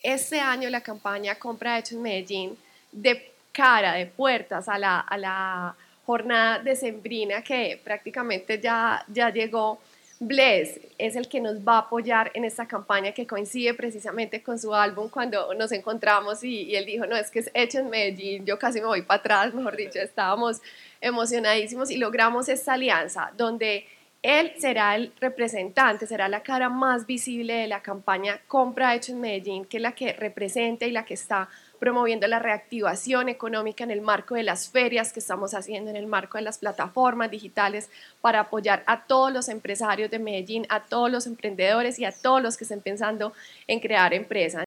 este año la campaña Compra Hecho en Medellín de cara, de puertas a la jornada decembrina que prácticamente ya llegó. Bless es el que nos va a apoyar en esta campaña que coincide precisamente con su álbum cuando nos encontramos y él dijo, no, es que es hecho en Medellín, yo casi me voy para atrás, mejor dicho, estábamos emocionadísimos y logramos esta alianza donde él será el representante, será la cara más visible de la campaña Compra Hecho en Medellín, que es la que representa y la que está promoviendo la reactivación económica en el marco de las ferias que estamos haciendo, en el marco de las plataformas digitales, para apoyar a todos los empresarios de Medellín, a todos los emprendedores y a todos los que estén pensando en crear empresas.